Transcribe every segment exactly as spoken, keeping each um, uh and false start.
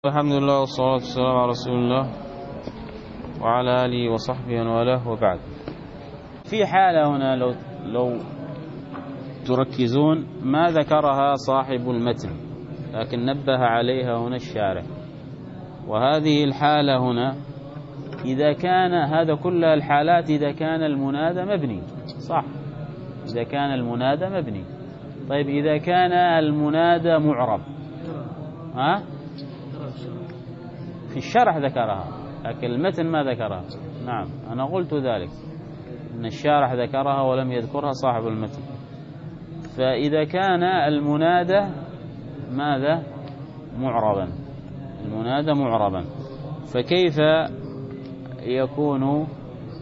الحمد لله والصلاة والسلام على رسول الله وعلى آله وصحبه ومن والاه وبعد. في حالة هنا لو لو تركزون ما ذكرها صاحب المتن، لكن نبه عليها هنا الشارح. وهذه الحالة هنا إذا كان هذا كل الحالات إذا كان المنادى مبني، صح؟ إذا كان المنادى مبني. طيب إذا كان المنادى معرب، ها؟ في الشرح ذكرها لكن المتن ما ذكرها. نعم أنا قلت ذلك، أن الشارح ذكرها ولم يذكرها صاحب المتن. فإذا كان المنادى ماذا؟ معربا، المنادى معربا، فكيف يكون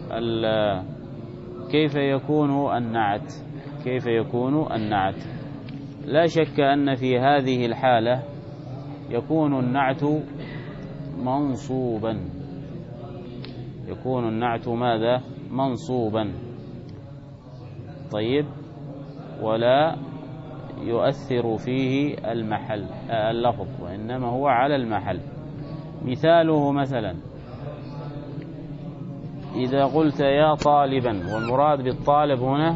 كيف يكون النعت؟ كيف يكون النعت؟ لا شك أن في هذه الحالة يكون النعت منصوبا، يكون النعت ماذا؟ منصوبا. طيب، ولا يؤثر فيه المحل اللفظ، وإنما هو على المحل. مثاله مثلا إذا قلت يا طالبا، والمراد بالطالب هنا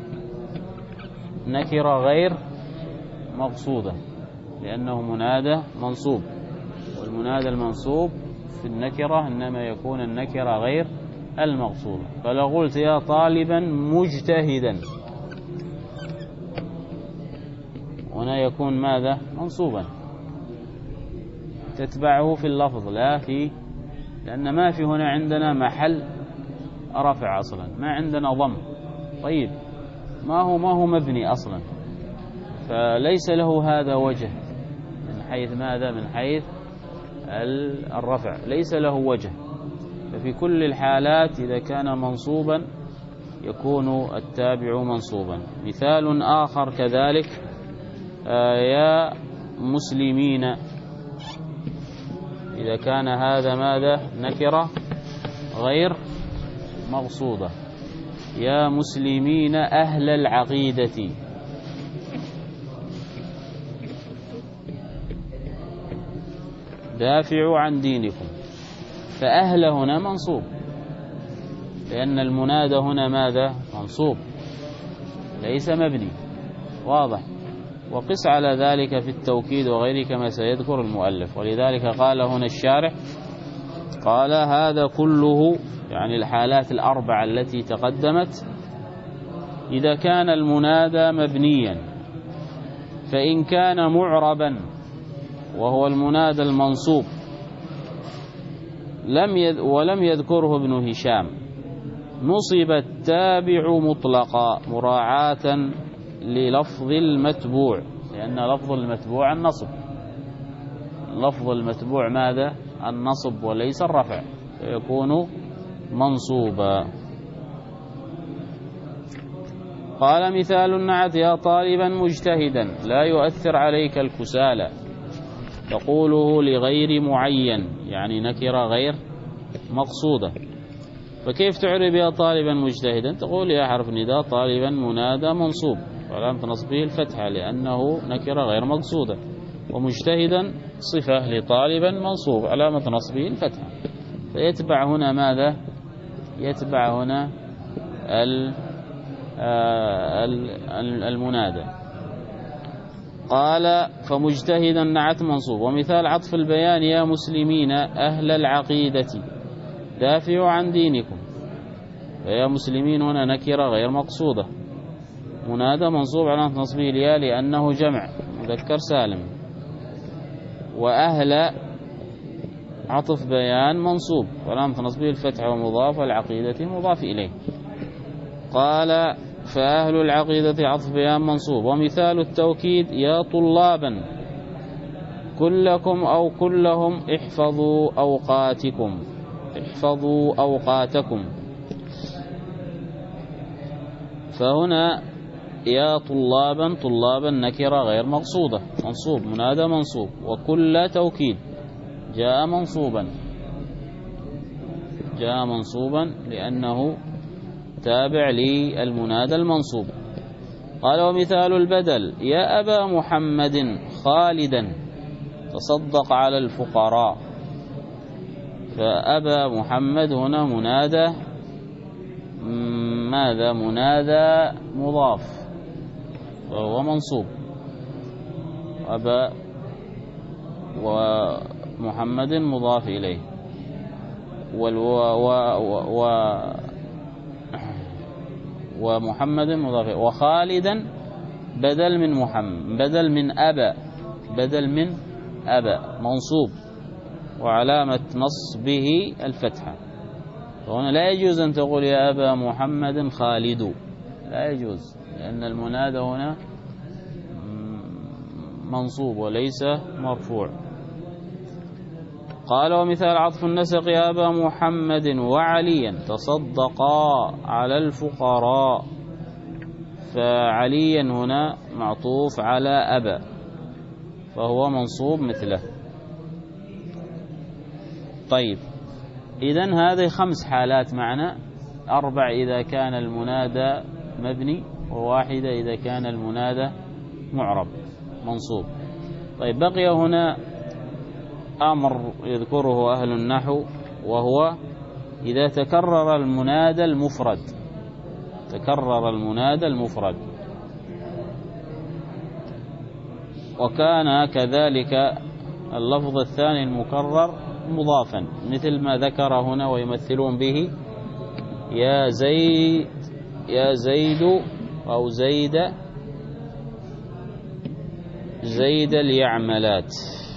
نكرة غير مقصودة لأنه منادى منصوب، والمنادى المنصوب في النكرة إنما يكون النكرة غير المقصودة. فلو قلت يا طالبا مجتهدا، هنا يكون ماذا؟ منصوبا، تتبعه في اللفظ لا في، لأن ما في هنا عندنا محل رفع أصلا، ما عندنا ضم. طيب ما هو ما هو مبني أصلا، فليس له هذا وجه من حيث ماذا؟ من حيث الرفع ليس له وجه. ففي كل الحالات إذا كان منصوبا يكون التابع منصوبا. مثال آخر كذلك آه يا مسلمين، إذا كان هذا ماذا؟ نكرة غير مقصودة. يا مسلمين أهل العقيدة، دافعوا عن دينكم، فأهل هنا منصوب لأن المنادى هنا ماذا؟ منصوب ليس مبني، واضح. وقس على ذلك في التوكيد وغيره كما سيذكر المؤلف. ولذلك قال هنا الشارح، قال هذا كله يعني الحالات الأربعة التي تقدمت إذا كان المنادى مبنيا. فإن كان معربا وهو المنادى المنصوب لم يذ ولم يذكره ابن هشام، نصب التابع مطلقا مراعاة للفظ المتبوع، لأن لفظ المتبوع النصب، لفظ المتبوع ماذا؟ النصب وليس الرفع، فيكون منصوبا. قال مثال النعت يا طالبا مجتهدا لا يؤثر عليك الكسالى، تقوله لغير معين يعني نكرة غير مقصودة. فكيف تعرب يا طالبا مجتهدا؟ تقول يا حرف نداء طالبا منادى منصوب وعلامة نصبه الفتحة لأنه نكرة غير مقصودة، ومجتهدا صفة لطالبا منصوب علامة نصبه الفتحة. فيتبع هنا ماذا؟ يتبع هنا المنادى. قال فمجتهدا نعت منصوب. ومثال عطف البيان يا مسلمين أهل العقيدة دافعوا عن دينكم، فيا مسلمين هنا نكرة غير مقصودة، منادى منصوب على نصبه الياء لأنه جمع مذكر سالم. وأهل عطف بيان منصوب علامة نصبه الفتح ومضاف، العقيدة مضاف إليه. قال فأهل العقيدة عطف بيان منصوب. ومثال التوكيد يا طلابا كلكم أو كلهم احفظوا أوقاتكم، احفظوا أوقاتكم. فهنا يا طلابا، طلابا نكرة غير مقصودة منصوب منادى منصوب، وكل توكيد جاء منصوبا، جاء منصوبا لأنه تابع للمنادى المنصوب. قال ومثال البدل يا أبا محمد خالدا، تصدق على الفقراء. فأبا محمد هنا منادى ماذا؟ منادى مضاف وهو منصوب. أبا ومحمد مضاف إليه، ومحمد مضاف إليه، وخالدا بدل من محمد، بدل من أبا، بدل من أبا منصوب وعلامة نصبه الفتحة. فهنا لا يجوز أن تقول يا أبا محمد خالد، لا يجوز، لأن المنادى هنا منصوب وليس مرفوع. قال ومثال عطف النسق يا أبا محمد وعليا تصدقا على الفقراء. فعليا هنا معطوف على أبا فهو منصوب مثله. طيب إذن هذه خمس حالات معنا، أربع إذا كان المنادى مبني، وواحدة إذا كان المنادى معرب منصوب. طيب بقي هنا أمر يذكره أهل النحو، وهو إذا تكرر المنادى المفرد، تكرر المنادى المفرد، وكان كذلك اللفظ الثاني المكرر مضافا، مثل ما ذكر هنا ويمثلون به يا زيد، يا زيد أو زيد، زيد اليعملات.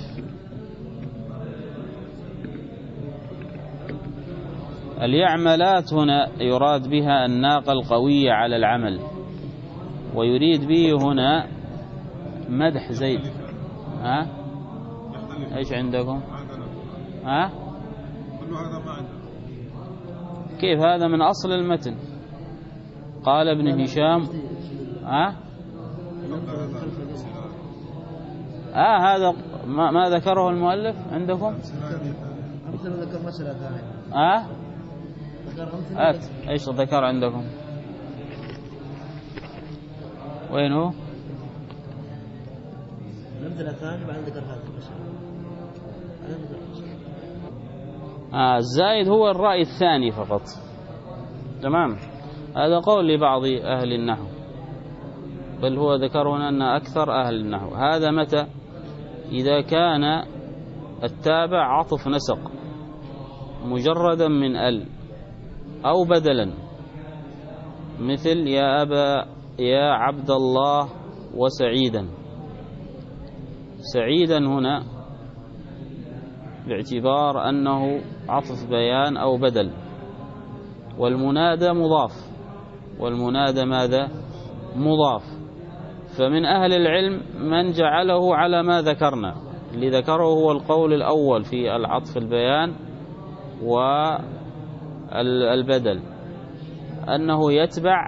اليعملات هنا يراد بها الناقة القوية على العمل، ويريد به هنا مدح زيد. ها ايش عندكم؟ ها كيف هذا من أصل المتن؟ قال ابن هشام ها آه هذا ما, ما ذكره المؤلف عندكم؟ ذكر مسألة ثانية. آه آت ايش ذكر عندكم؟ وين هو؟ الأمثلة ثانية بعد ذكر هذا المسألة. آه الزائد هو الرأي الثاني فقط. تمام، هذا قول لبعض أهل النحو، بل هو ذكر هنا أن أكثر أهل النحو. هذا متى؟ إذا كان التابع عطف نسق مجردا من ال أو بدلا، مثل يا أبا يا عبد الله وسعيدا. سعيدا هنا باعتبار أنه عطف بيان أو بدل، والمنادى مضاف، والمنادى ماذا؟ مضاف. فمن أهل العلم من جعله على ما ذكرنا، اللي ذكره هو القول الأول في العطف البيان والبدل، أنه يتبع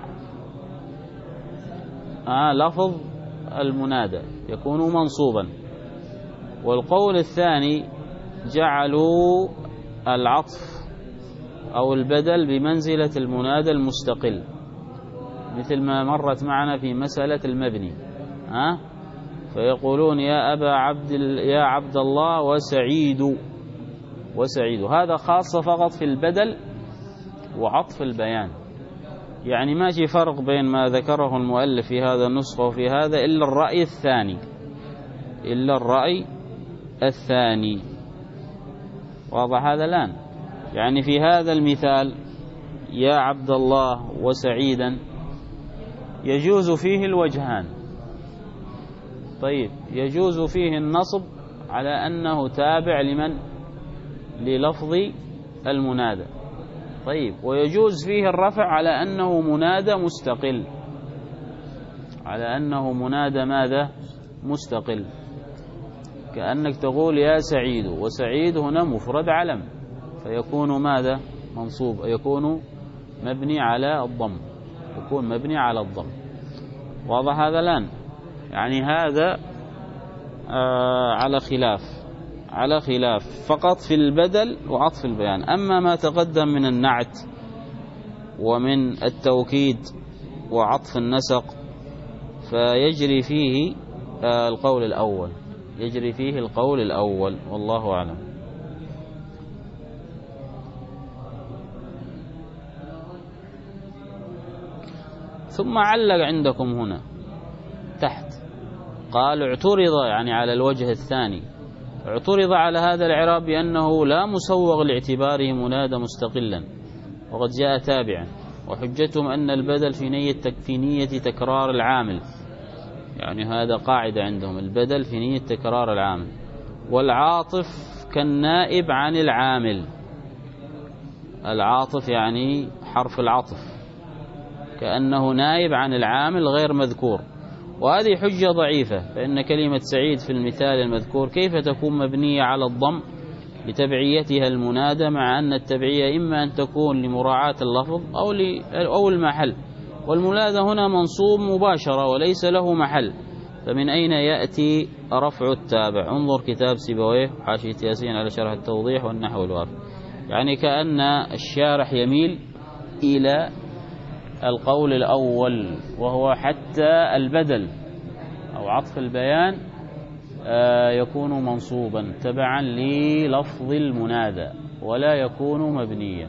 آه لفظ المنادى يكون منصوبا. والقول الثاني جعلوا العطف أو البدل بمنزلة المنادى المستقل، مثل ما مرت معنا في مسألة المبني. ها فيقولون يا أبا عبد يا عبد الله وسعيد، وسعيد هذا خاصة فقط في البدل وعطف البيان، يعني ما في فرق بين ما ذكره المؤلف في هذا النسخة وفي هذا إلا الرأي الثاني، إلا الرأي الثاني. واضح هذا الآن؟ يعني في هذا المثال يا عبد الله وسعيدا يجوز فيه الوجهان. طيب يجوز فيه النصب على أنه تابع لمن؟ للفظ المنادى. طيب ويجوز فيه الرفع على أنه منادى مستقل، على أنه منادى ماذا؟ مستقل، كأنك تقول يا سعيد، وسعيد هنا مفرد علم فيكون ماذا؟ منصوب، يكون مبني على الضم، يكون مبني على الضم. واضح هذا الآن؟ يعني هذا آه على خلاف، على خلاف فقط في البدل وعطف البيان. أما ما تقدم من النعت ومن التوكيد وعطف النسق فيجري فيه آه القول الأول، يجري فيه القول الأول، والله أعلم. ثم علق عندكم هنا تحت قال اعترض، يعني على الوجه الثاني، اعترض على هذا الإعراب بأنه لا مسوغ لاعتباره منادى مستقلا وقد جاء تابعا، وحجتهم أن البدل في نية في نية تكرار العامل، يعني هذا قاعدة عندهم، البدل في نية تكرار العامل، والعاطف كالنائب عن العامل، العاطف يعني حرف العطف كأنه نائب عن العامل غير مذكور، وهذه حجة ضعيفة، فإن كلمة سعيد في المثال المذكور كيف تكون مبنية على الضم لتبعيتها المنادى، مع أن التبعية إما أن تكون لمراعاة اللفظ أو أو المحل، والمنادى هنا منصوب مباشرة وليس له محل، فمن أين يأتي رفع التابع؟ انظر كتاب سيبويه حاشية ياسين على شرح التوضيح والنحو الوافي. يعني كأن الشارح يميل إلى القول الأول، وهو حتى البدل أو عطف البيان يكون منصوبا تبعا للفظ المنادى ولا يكون مبنيا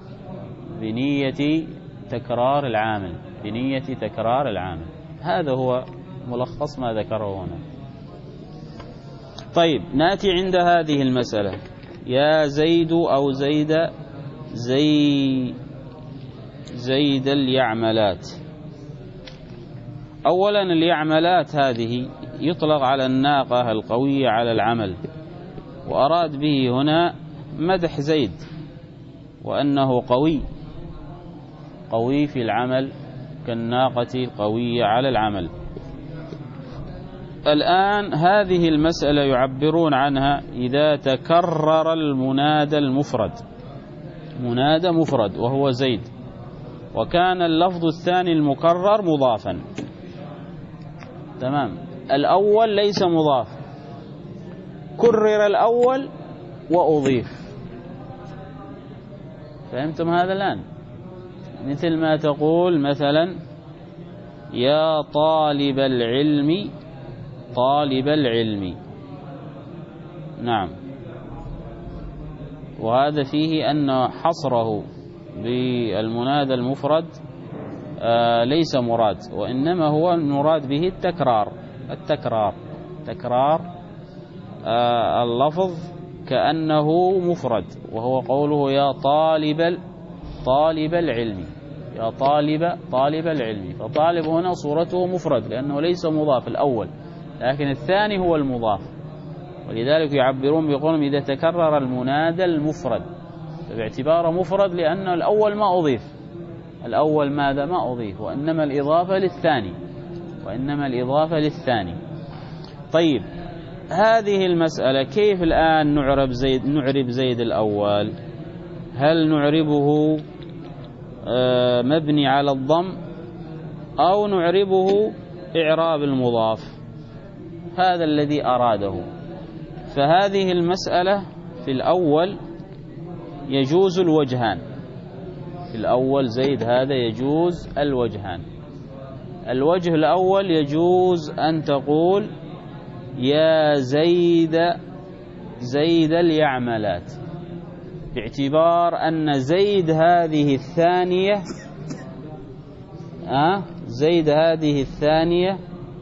بنية تكرار العامل، بنية تكرار العامل. هذا هو ملخص ما ذكره هنا. طيب نأتي عند هذه المسألة، يا زيد أو زيد زي زيد اليعملات. أولا اليعملات هذه يطلق على الناقة القوية على العمل، وأراد به هنا مدح زيد وأنه قوي قوي في العمل كالناقة القوية على العمل. الآن هذه المسألة يعبرون عنها إذا تكرر المنادى المفرد، منادى مفرد وهو زيد، وكان اللفظ الثاني المكرر مضافا. تمام، الأول ليس مضاف، كرر الأول وأضيف. فهمتم هذا الآن؟ مثل ما تقول مثلا يا طالب العلم، طالب العلم، نعم، وهذا فيه أن حصره بالمنادى المفرد آه ليس مراد، وإنما هو المراد به التكرار، التكرار تكرار آه اللفظ كأنه مفرد، وهو قوله يا طالب طالب العلم، يا طالب طالب العلم. فطالب هنا صورته مفرد لأنه ليس مضاف الأول، لكن الثاني هو المضاف، ولذلك يعبرون بقولهم إذا تكرر المنادى المفرد، باعتباره مفرد لأن الأول ما أضيف، الأول ماذا ما أضيف، وإنما الإضافة للثاني، وإنما الإضافة للثاني. طيب هذه المسألة كيف الآن نعرب زيد، نعرب زيد الأول؟ هل نعربه آه مبني على الضم أو نعربه إعراب المضاف؟ هذا الذي أراده. فهذه المسألة في الأول يجوز الوجهان، في الأول زيد هذا يجوز الوجهان. الوجه الأول يجوز أن تقول يا زيد زيد اليعملات، باعتبار أن زيد هذه الثانية أه زيد هذه الثانية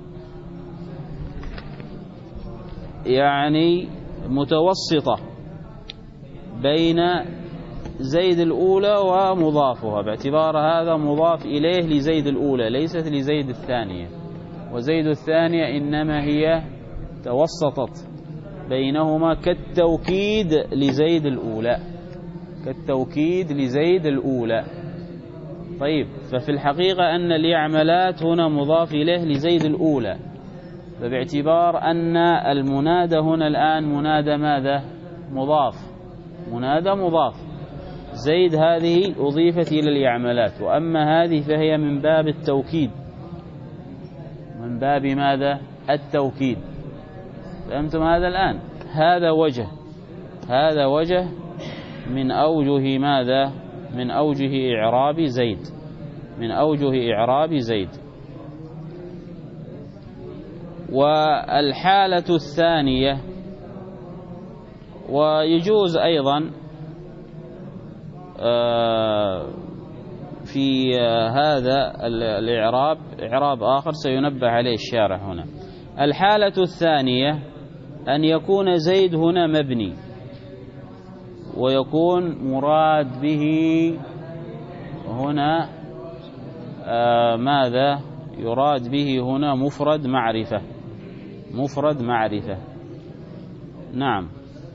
يعني متوسطة بين زيد الأولى ومضافها، باعتبار هذا مضاف إليه لزيد الأولى ليست لزيد الثانية، وزيد الثانية إنما هي توسطت بينهما كالتوكيد لزيد الأولى، كالتوكيد لزيد الأولى. طيب ففي الحقيقة أن اليعملات هنا مضاف إليه لزيد الأولى، فباعتبار أن المنادى هنا الآن منادى ماذا؟ مضاف، منادى مضاف. زيد هذه أضيفت إلى اليعملات، وأما هذه فهي من باب التوكيد، من باب ماذا؟ التوكيد. فهمتم هذا الآن؟ هذا وجه، هذا وجه من أوجه ماذا؟ من أوجه إعراب زيد، من أوجه إعراب زيد. والحالة الثانية، ويجوز أيضا في هذا الإعراب إعراب آخر سينبه عليه الشارح هنا. الحالة الثانية أن يكون زيد هنا مبني، ويكون مراد به هنا آه ماذا؟ يراد به هنا مفرد معرفة، مفرد معرفة. نعم،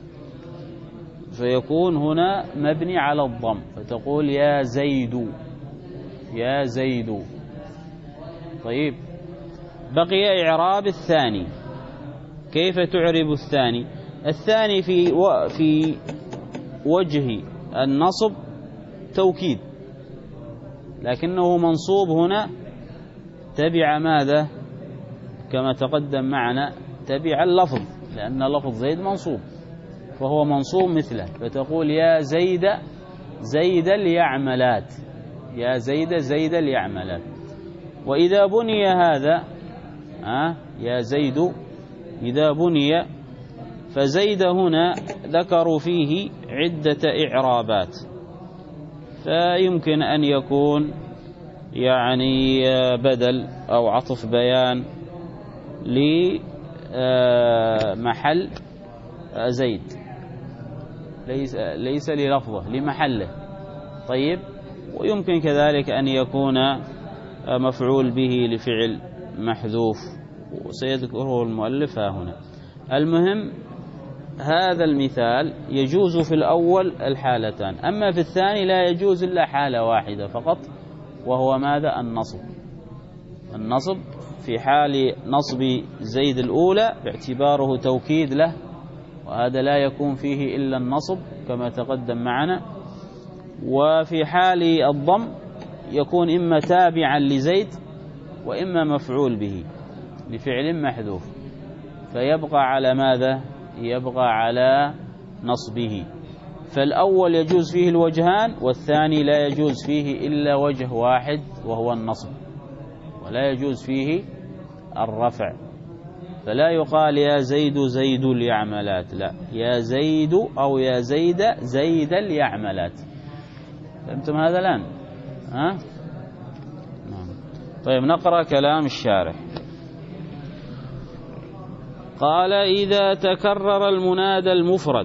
فيكون هنا مبني على الضم، فتقول يا زيد، يا زيد. طيب، بقي إعراب الثاني. كيف تعرب الثاني؟ الثاني في و في وجه النصب توكيد، لكنه منصوب هنا تبع ماذا؟ كما تقدم معنا تبع اللفظ، لأن لفظ زيد منصوب، فهو منصوب مثله، فتقول يا زيد زيد اليعملات، يا زيد زيد اليعملات. وإذا بني هذا آه يا زيد، إذا بني فزيد هنا ذكروا فيه عدة إعرابات، فيمكن أن يكون يعني بدل أو عطف بيان لمحل زيد، ليس ليس للفظه، لمحله. طيب، ويمكن كذلك أن يكون مفعول به لفعل محذوف، وسيذكره المؤلف هنا. المهم هذا المثال يجوز في الأول الحالتان، أما في الثاني لا يجوز إلا حالة واحدة فقط، وهو ماذا؟ النصب. النصب في حال نصب زيد الأولى باعتباره توكيد له، وهذا لا يكون فيه إلا النصب كما تقدم معنا. وفي حال الضم يكون إما تابعا لزيد وإما مفعول به لفعل محذوف، فيبقى على ماذا؟ يبقى على نصبه. فالأول يجوز فيه الوجهان، والثاني لا يجوز فيه إلا وجه واحد وهو النصب، ولا يجوز فيه الرفع. فلا يقال يا زيد زيد اليعملات، لا، يا زيد أو يا زيد زيد اليعملات. فهمتم هذا الآن؟ ها؟ طيب، نقرأ كلام الشارح. قال إذا تكرر المنادى المفرد،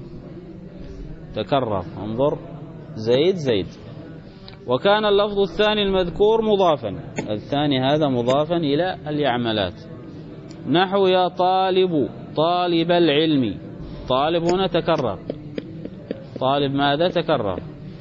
تكرر، انظر، زيد زيد، وكان اللفظ الثاني المذكور مضافا، الثاني هذا مضافا إلى اليعملات، نحو يا طالب طالب العلم. طالب هنا تكرر، طالب ماذا؟ تكرر.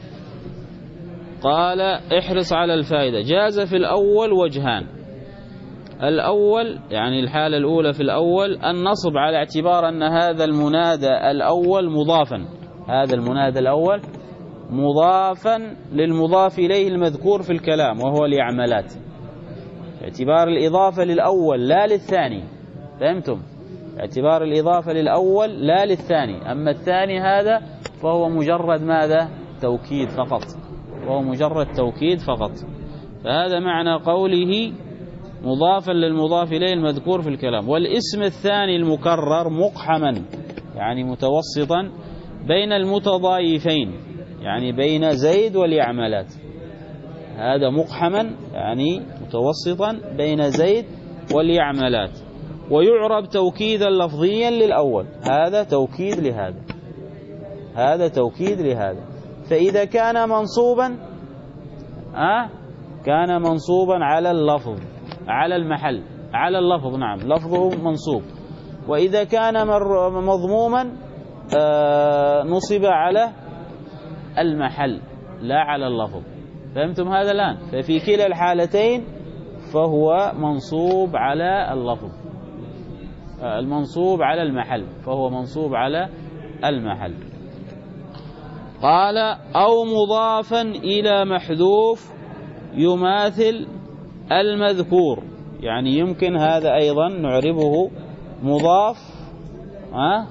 قال احرص على الفائدة. جاز في الأول وجهان. الأول يعني الحالة الأولى في الأول النصب على اعتبار أن هذا المنادى الأول مضافا، هذا المنادى الأول مضافا للمضاف إليه المذكور في الكلام وهو اليعملات، اعتبار الإضافة للأول لا للثاني. فهمتم؟ اعتبار الإضافة للأول لا للثاني، أما الثاني هذا فهو مجرد ماذا؟ توكيد فقط، وهو مجرد توكيد فقط. فهذا معنى قوله مضافا للمضاف إليه المذكور في الكلام. والاسم الثاني المكرر مقحما، يعني متوسطا بين المتضايفين، يعني بين زيد واليعملات. هذا مقحما يعني متوسطا بين زيد واليعملات، ويعرب توكيدا لفظيا للأول، هذا توكيد لهذا، هذا توكيد لهذا. فإذا كان منصوبا أه كان منصوبا على اللفظ، على المحل، على اللفظ، نعم، لفظه منصوب. وإذا كان مضموما آه نصب على المحل لا على اللفظ. فهمتم هذا الآن؟ ففي كلا الحالتين فهو منصوب على اللفظ، آه المنصوب على المحل، فهو منصوب على المحل. قال أو مضافا إلى محذوف يماثل المذكور، يعني يمكن هذا أيضا نعربه مضاف أه؟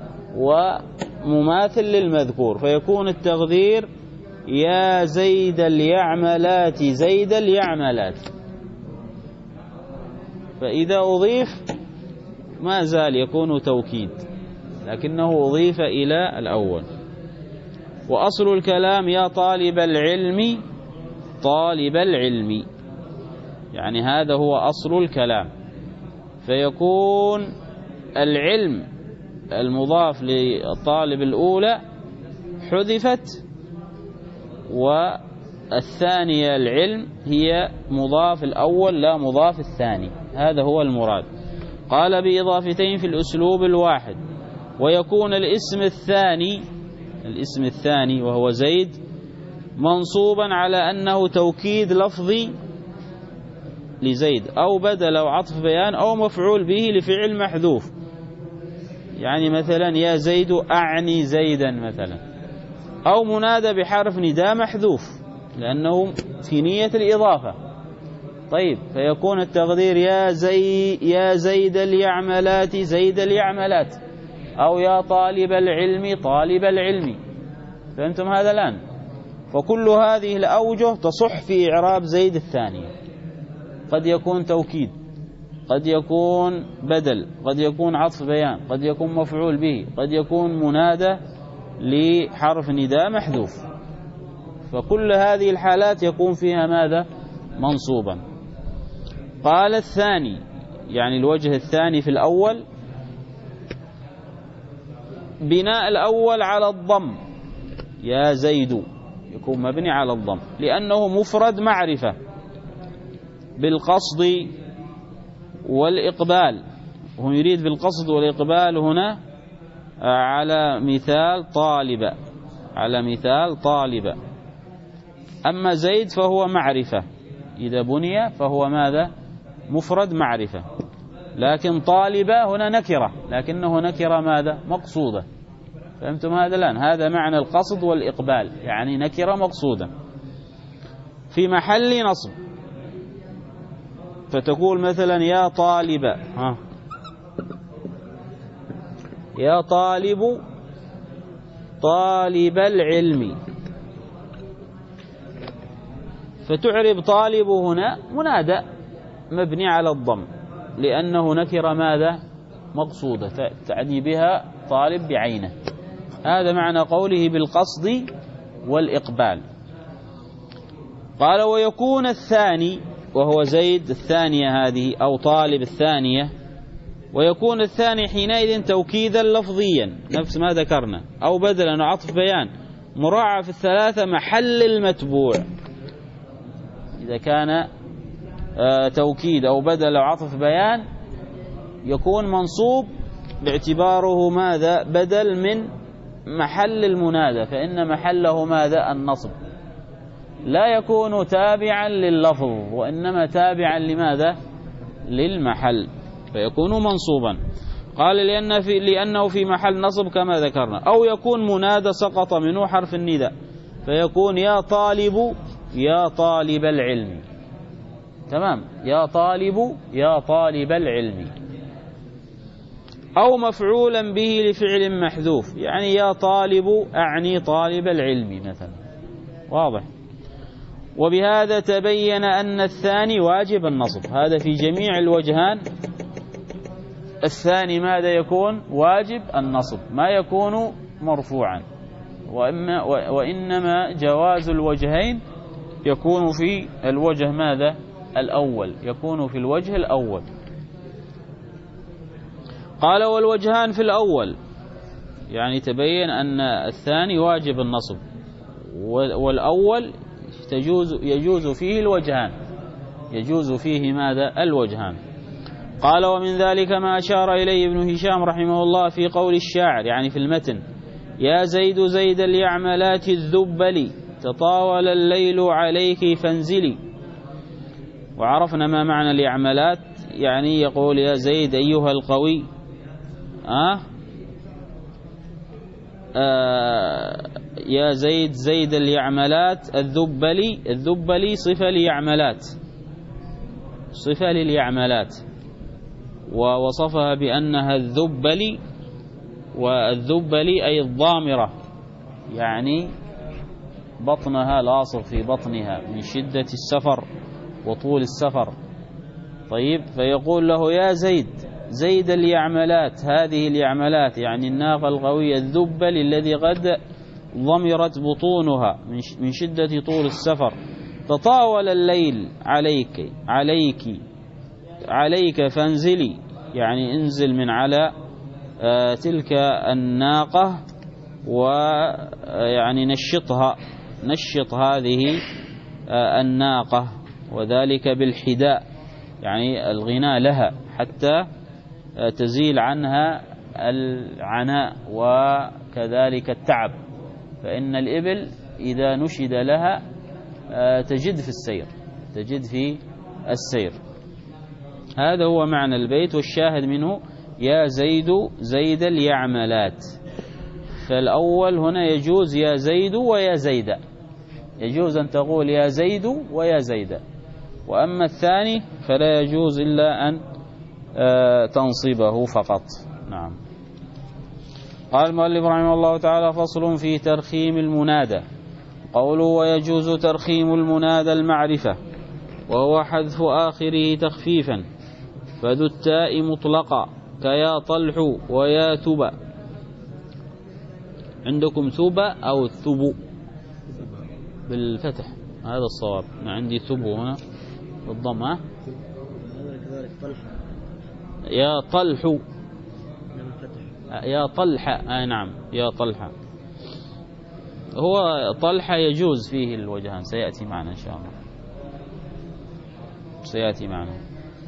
ومماثل للمذكور، فيكون التقدير يا زيد اليعملات زيد اليعملات. فإذا أضيف ما زال يكون توكيد لكنه أضيف إلى الأول. وأصل الكلام يا طالب العلم طالب العلم، يعني هذا هو أصل الكلام، فيكون العلم المضاف للطالب الأولى حذفت، والثانية العلم هي مضاف الأول لا مضاف الثاني، هذا هو المراد. قال بإضافتين في الأسلوب الواحد. ويكون الاسم الثاني الاسم الثاني وهو زيد منصوبا على أنه توكيد لفظي لزيد أو بدل أو عطف بيان أو مفعول به لفعل محذوف. يعني مثلا يا زيد أعني زيدا مثلا، أو منادى بحرف نداء محذوف لأنه في نية الإضافة. طيب فيكون التقدير يا زي يا زيد اليعملات زيد اليعملات، أو يا طالب العلم طالب العلم. فهمتم هذا الآن؟ فكل هذه الأوجه تصح في إعراب زيد الثانية. قد يكون توكيد، قد يكون بدل، قد يكون عطف بيان، قد يكون مفعول به، قد يكون منادى لحرف نداء محذوف. فكل هذه الحالات يكون فيها ماذا؟ منصوبا. قال الثاني، يعني الوجه الثاني في الأول، بناء الأول على الضم، يا زيد يكون مبني على الضم لأنه مفرد معرفة بالقصد والإقبال. هو يريد بالقصد والإقبال هنا على مثال طالب، على مثال طالب. أما زيد فهو معرفة، إذا بني فهو ماذا؟ مفرد معرفة. لكن طالب هنا نكرة، لكنه نكرة ماذا؟ مقصودة. فهمتم هذا الآن؟ هذا معنى القصد والإقبال، يعني نكرة مقصودة في محل نصب. فتقول مثلا يا طالب، ها يا طالب طالب العلم، فتعرب طالب هنا منادى مبني على الضم لأنه نكر ماذا؟ مقصودة، تعني بها طالب بعينه. هذا معنى قوله بالقصد والإقبال. قال ويكون الثاني وهو زيد الثانية هذه أو طالب الثانية، ويكون الثاني حينئذ توكيدا لفظيا نفس ما ذكرنا، أو بدلا وعطف بيان مراعى في الثلاثة محل المتبوع. إذا كان توكيد أو بدل أو عطف بيان يكون منصوب باعتباره ماذا؟ بدل من محل المنادى، فإن محله ماذا؟ النصب. لا يكون تابعا لللفظ وإنما تابعا لماذا؟ للمحل، فيكون منصوبا. قال لأن في لأنه في محل نصب كما ذكرنا. أو يكون منادى سقط منه حرف النداء، فيكون يا طالب يا طالب العلم. تمام، يا طالب يا طالب العلم. أو مفعولا به لفعل محذوف، يعني يا طالب أعني طالب العلم مثلا. واضح؟ وبهذا تبين أن الثاني واجب النصب. هذا في جميع الوجهان. الثاني ماذا يكون؟ واجب النصب، ما يكون مرفوعا. وإما وإنما جواز الوجهين يكون في الوجه ماذا؟ الأول، يكون في الوجه الأول. قال والوجهان في الأول، يعني تبين أن الثاني واجب النصب، والأول تجوز يجوز فيه الوجهان، يجوز فيه ماذا؟ الوجهان. قال ومن ذلك ما أشار إليه ابن هشام رحمه الله في قول الشاعر، يعني في المتن: يا زيد زيد اليعملات الذبل تطاول الليل عليك فانزلي. وعرفنا ما معنى اليعملات، يعني يقول يا زيد أيها القوي أه؟ آه يا زيد زيد اليعملات الذبلي. الذبلي صفة ليعملات، صفة لليعملات، ووصفها بأنها الذبلي. والذبلي أي الضامرة، يعني بطنها لاصق في بطنها من شدة السفر وطول السفر. طيب، فيقول له يا زيد، زيد اليعملات. هذه اليعملات يعني الناقة القوية الذبل الذي قد ضمرت بطونها من شدة طول السفر. تطاول الليل عليك عليك عليك فانزلي، يعني انزل من على آه تلك الناقة ويعني نشطها، نشط هذه آه الناقة، وذلك بالحداء يعني الغناء لها حتى آه تزيل عنها العناء وكذلك التعب، فإن الإبل إذا نشد لها آه تجد في السير، تجد في السير. هذا هو معنى البيت، والشاهد منه يا زيد زيد اليعملات. فالأول هنا يجوز يا زيد ويا زيد، يجوز أن تقول يا زيد ويا زيد. وأما الثاني فلا يجوز إلا أن تنصبه فقط. نعم. قال المؤلف رحمه الله تعالى: فصل في ترخيم المنادى. قوله ويجوز ترخيم المنادى المعرفة، وهو حذف آخره تخفيفا، فذو التاء مطلقا كيا طلح ويا ثبا. عندكم ثبا أو ثبو بالفتح، هذا الصواب. عندي ثبو هنا بالضم. ها يا طلح، يا طلحة. آه نعم يا طلحة. هو طلحة يجوز فيه الوجهان، سيأتي معنا إن شاء الله، سيأتي معنا.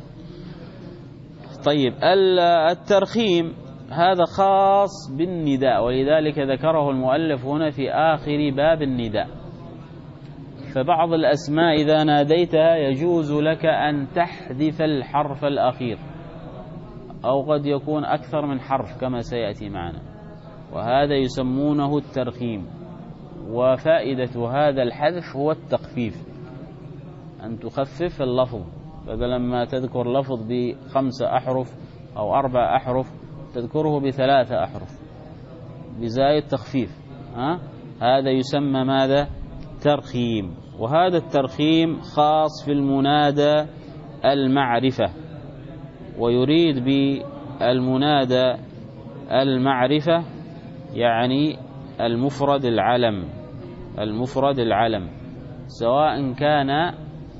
طيب الترخيم هذا خاص بالنداء، ولذلك ذكره المؤلف هنا في آخر باب النداء. فبعض الأسماء إذا ناديتها يجوز لك أن تحذف الحرف الأخير، أو قد يكون أكثر من حرف كما سيأتي معنا، وهذا يسمونه الترخيم. وفائدة هذا الحذف هو التخفيف، أن تخفف اللفظ، بدلا ما تذكر لفظ بخمسة أحرف أو أربع أحرف تذكره بثلاثة أحرف بزايد تخفيف. ها؟ هذا يسمى ماذا؟ ترخيم. وهذا الترخيم خاص في المنادى المعرفة، ويريد بالمنادى المعرفة يعني المفرد العلم، المفرد العلم، سواء كان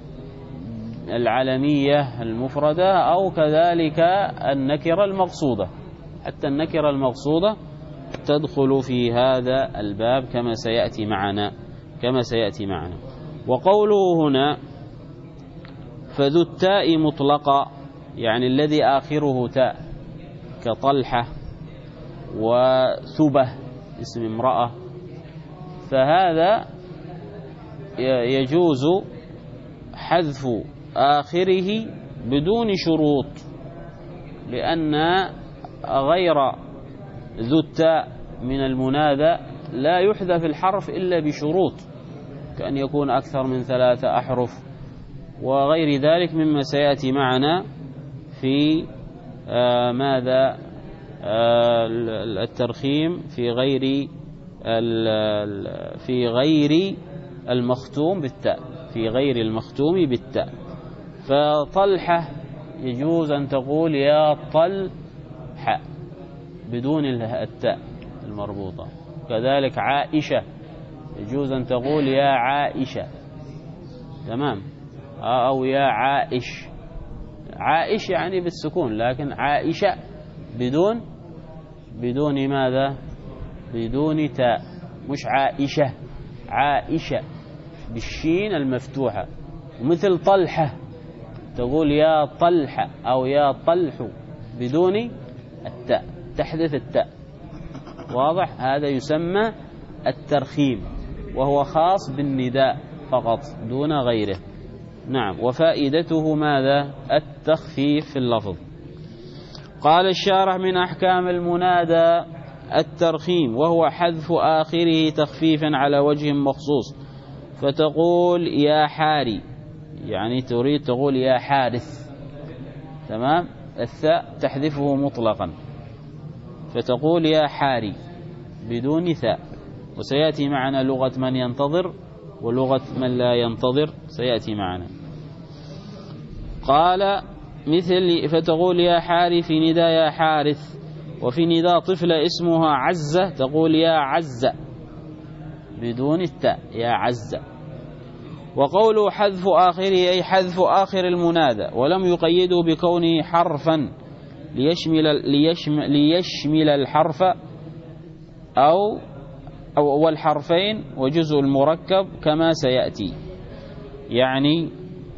العلمية المفردة أو كذلك النكرة المقصودة، حتى النكرة المقصودة تدخل في هذا الباب كما سيأتي معنا، كما سيأتي معنا. وقوله هنا فذو التاء مطلقا، يعني الذي آخره تاء، كطلحة وثبة اسم امرأة، فهذا يجوز حذف آخره بدون شروط، لأن غير ذو التاء من المنادى لا يحذف الحرف إلا بشروط، كأن يكون أكثر من ثلاثة أحرف وغير ذلك مما سيأتي معنا في آه ماذا آه الترخيم في غير في غير المختوم بالتاء، في غير المختوم بالتاء. فطلحة يجوز أن تقول يا طلحة بدون التاء المربوطة. كذلك عائشة يجوز أن تقول يا عائشة، تمام، أو يا عائش. عائش يعني بالسكون، لكن عائشة بدون بدون ماذا؟ بدون تاء، مش عائشة، عائشة بالشين المفتوحة. مثل طلحة تقول يا طلحة أو يا طلح بدون التاء، تحذف التاء. واضح؟ هذا يسمى الترخيم، وهو خاص بالنداء فقط دون غيره. نعم. وفائدته ماذا؟ التخفيف في اللفظ. قال الشارح من أحكام المنادى الترخيم، وهو حذف آخره تخفيفا على وجه مخصوص، فتقول يا حاري، يعني تريد تقول يا حارث، تمام، الثاء تحذفه مطلقا فتقول يا حاري بدون ثاء. وسيأتي معنا لغة من ينتظر ولغة من لا ينتظر، سيأتي معنا. قال مثل فتقول يا حارث في نداء يا حارث، وفي نداء طفلة اسمها عزة تقول يا عزة بدون التاء يا عزة. وقوله حذف آخره أي حذف آخر المنادى، ولم يقيده بكونه حرفا ليشمل, ليشمل, ليشمل الحرف أو أو والحرفين وجزء المركب كما سيأتي. يعني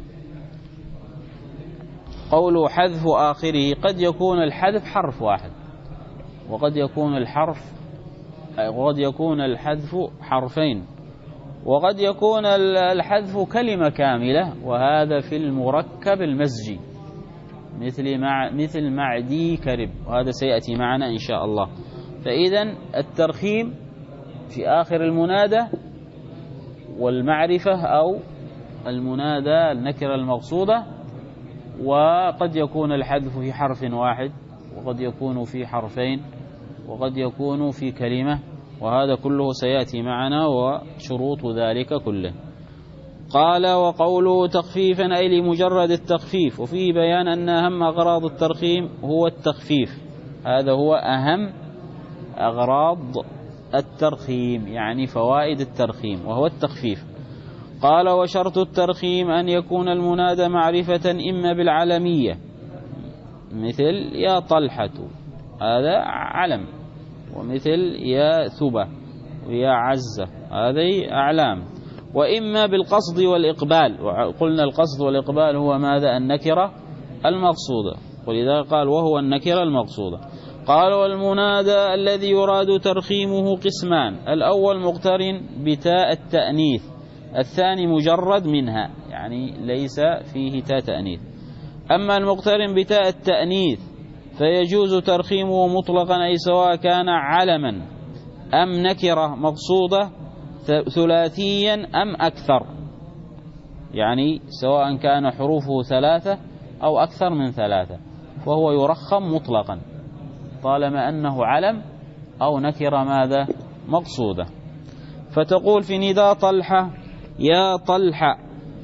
قوله حذف آخره قد يكون الحذف حرف واحد، وقد يكون الحرف وقد يكون الحذف حرفين، وقد يكون الحذف كلمة كاملة، وهذا في المركب المزجي مثل مع مثل معدي كرب، وهذا سيأتي معنا إن شاء الله. فإذا الترخيم في آخر المنادى والمعرفة أو المنادى النكرة المقصودة، وقد يكون الحذف في حرف واحد، وقد يكون في حرفين، وقد يكون في كلمة، وهذا كله سيأتي معنا وشروط ذلك كله. قال وقوله تخفيفا أي لمجرد التخفيف، وفيه بيان أن أهم أغراض الترخيم هو التخفيف، هذا هو أهم أغراض الترخيم يعني فوائد الترخيم وهو التخفيف. قال وشرط الترخيم أن يكون المنادى معرفة إما بالعلمية مثل يا طلحة هذا علم، ومثل يا ثبة ويا عزة هذه أعلام، وإما بالقصد والإقبال، وقلنا القصد والإقبال هو ماذا؟ النكرة المقصودة، ولذا قال وهو النكرة المقصودة. قال والمنادى الذي يراد ترخيمه قسمان، الأول مقترن بتاء التأنيث، الثاني مجرد منها يعني ليس فيه تاء تأنيث. أما المقترن بتاء التأنيث فيجوز ترخيمه مطلقا أي سواء كان علما أم نكرة مقصودة ثلاثيا أم أكثر، يعني سواء كان حروفه ثلاثة أو أكثر من ثلاثة فهو يرخم مطلقا طالما أنه علم أو نكرة ماذا؟ مقصودة. فتقول في نداء طلحة يا طلحة،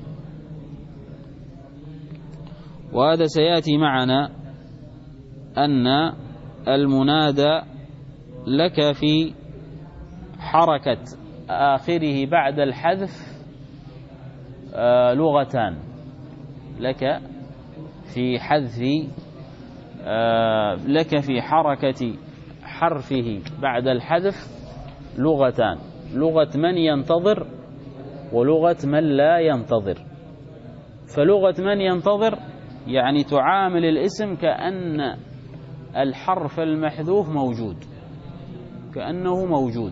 وهذا سيأتي معنا أن المنادى لك في حركة آخره بعد الحذف آه لغتان، لك في حذف آه لك في حركة حرفه بعد الحذف لغتان، لغة من ينتظر ولغة من لا ينتظر. فلغة من ينتظر يعني تعامل الاسم كأن الحرف المحذوف موجود، كأنه موجود.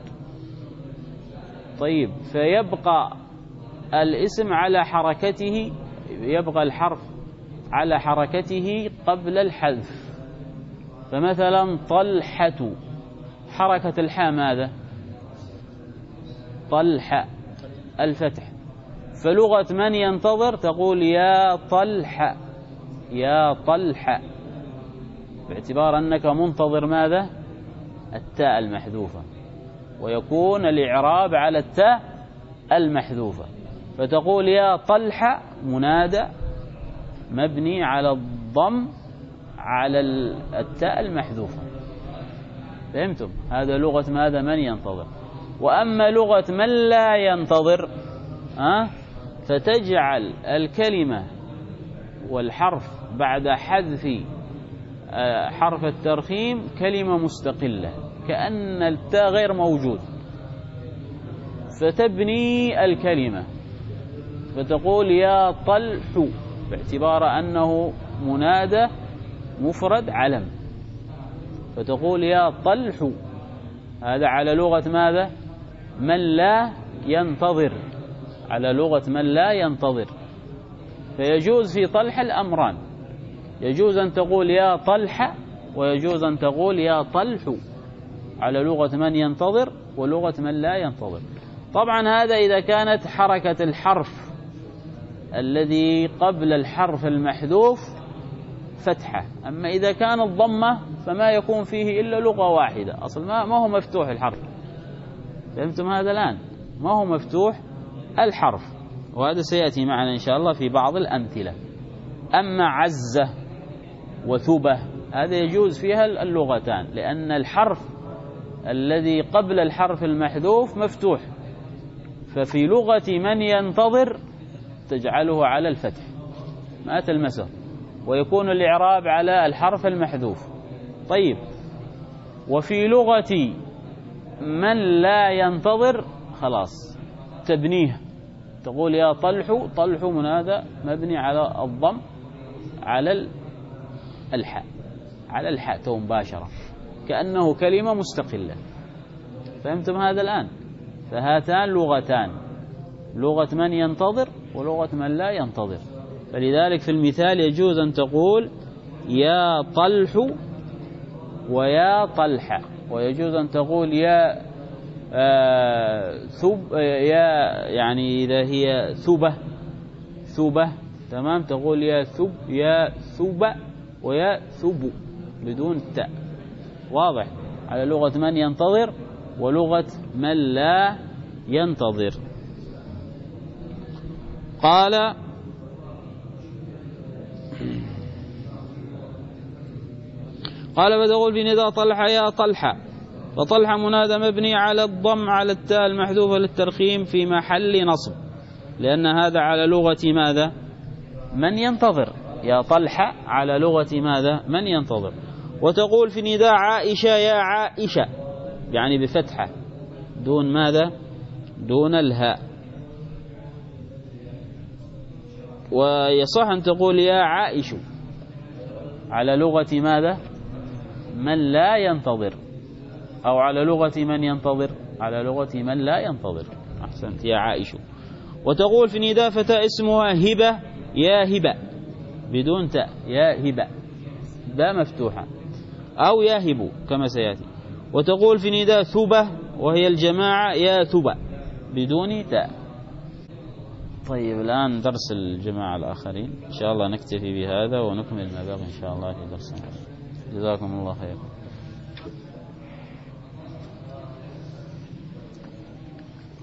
طيب فيبقى الاسم على حركته، يبقى الحرف على حركته قبل الحذف. فمثلا طلحة حركة الحاء ماذا؟ طلحة الفتح. فلغة من ينتظر تقول يا طلحة يا طلحة، باعتبار أنك منتظر ماذا؟ التاء المحذوفة، ويكون الإعراب على التاء المحذوفة. فتقول يا طلحة منادى مبني على الضم على التاء المحذوفة. فهمتم؟ هذا لغة ماذا؟ من ينتظر. وأما لغة من لا ينتظر أه؟ فتجعل الكلمة والحرف بعد حذف حرف الترخيم كلمة مستقلة كأن التاء غير موجود، فتبني الكلمة فتقول يا طلح باعتبار أنه منادى مفرد علم، فتقول يا طلح، هذا على لغة ماذا؟ من لا ينتظر، على لغة من لا ينتظر. فيجوز في طلح الأمران، يجوز أن تقول يا طلحة ويجوز أن تقول يا طلح على لغة من ينتظر ولغة من لا ينتظر. طبعا هذا إذا كانت حركة الحرف الذي قبل الحرف المحذوف فتحة. أما إذا كان الضمة فما يكون فيه إلا لغة واحدة، أصل ما, ما هو مفتوح الحرف. فهمتم هذا الآن؟ ما هو مفتوح الحرف، وهذا سيأتي معنا إن شاء الله في بعض الأمثلة. أما عزة وثبة، هذا يجوز فيها اللغتان، لأن الحرف الذي قبل الحرف المحذوف مفتوح، ففي لغة من ينتظر تجعله على الفتح ما تلمسه، ويكون الإعراب على الحرف المحذوف. طيب، وفي لغة من لا ينتظر خلاص تبنيه، تقول يا طلح، طلح منادى مبني على الضم على الحاء، على الحاء تو مباشرة، كأنه كلمة مستقلة. فهمتم هذا الآن؟ فهاتان لغتان، لغة من ينتظر ولغة من لا ينتظر. فلذلك في المثال يجوز أن تقول يا طلح ويا طلحة، ويجوز أن تقول يا آه ثب يا يعني إذا هي ثبة ثبة تمام، تقول يا ثب يا ثب ويا ثب بدون تاء. واضح؟ على لغة من ينتظر ولغة من لا ينتظر. قال قال فتقول في نداء طلحة يا طلحة، وطلحة منادى مبني على الضم على التاء المحذوفة للترخيم في محل نصب، لأن هذا على لغة ماذا؟ من ينتظر. يا طلحة على لغة ماذا؟ من ينتظر. وتقول في نداء عائشة يا عائشة، يعني بفتحة دون ماذا؟ دون الهاء. ويصح أن تقول يا عائش على لغة ماذا؟ من لا ينتظر، أو على لغة من ينتظر؟ على لغة من لا ينتظر. أحسنت، يا عائش. وتقول في نداء فتاة اسمها هبة يا هبة بدون تاء، يا هبة باء مفتوحة، أو يا هبو كما سيأتي. وتقول في نداء ثبة وهي الجماعة يا ثبة بدون تاء. طيب، الآن درس الجماعة الآخرين إن شاء الله نكتفي بهذا ونكمل ما باقي إن شاء الله في درس. جزاكم الله خير.